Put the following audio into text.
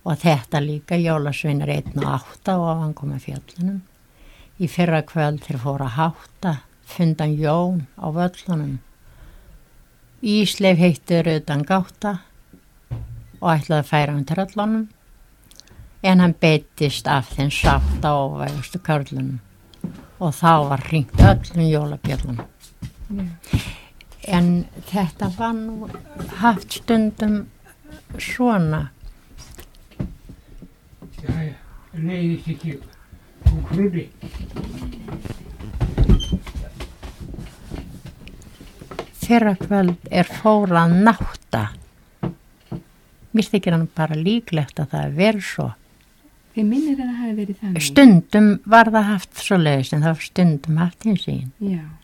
og þetta líka jólasveinar 1 og 8 og hann kom að fjöllunum. Í fyrra kvöld þeir fóru að hátta, fundan Jón á völlunum. Ísleif heitir utan gáta og ætlaði að færa hann tröllunum, en hann beittist af þeim sátt á óvægustu körlunum og þá var hringt öllum jólabjöllunum. En þetta var nú haft stundum svona. Já, leiðist ekki úr krúði. Fyrra kvöld fór að nátta. Mér þykir hann bara líklegt að það verið svo. Þið minnir að það hafi verið þannig? Stundum var það haft svo leiðis en það var stundum haft hins sín. Já.